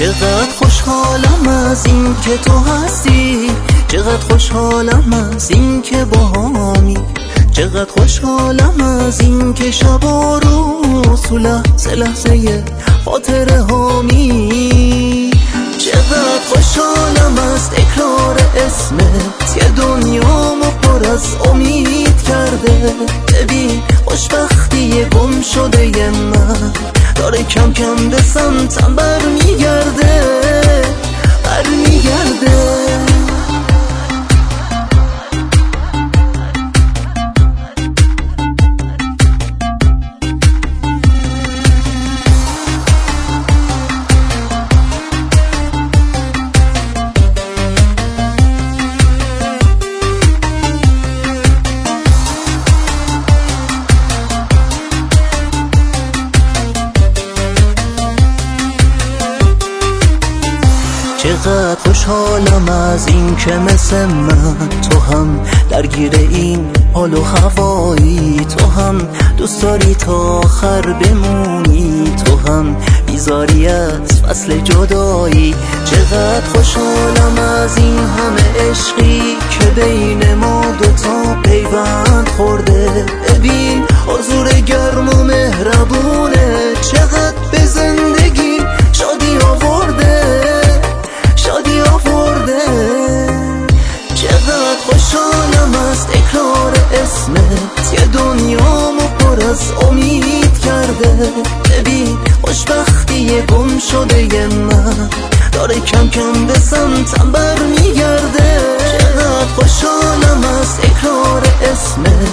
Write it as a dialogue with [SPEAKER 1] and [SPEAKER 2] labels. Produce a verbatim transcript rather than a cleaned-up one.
[SPEAKER 1] چقدر خوشحالم از این که تو هستی، چقدر خوشحالم از این که باهامی، چقدر خوشحالم از این که شب و روز تو لحظه لحظه خاطره هامی. چقدر خوشحالم از تکرار اسمت، یه دنیامو پر از امید کرده. ببین خوشبختی گم شده من داره کم کم به سمتم برمیگرده برمیگرده. چقدر خوشحالم از این که مثل من تو هم درگیر این حال و هوایی، تو هم دوست داری تا آخر بمونی، تو هم بیزاری از فصل جدایی. چقدر خوشحالم از این همه عشقی که بین ما دوتا پیوند خورده. ببین حضور گرم و مهربونه چقدر به زندگی شادی آورده شادی آورده. چقدر خوشحالم از تکرار اسمت، یه دنیامو پر از امید کرده. ببین خوشبختی گم شده من داره کم کم به سمتم برمیگرده. چقدر خوشحالم از تکرار اسمت،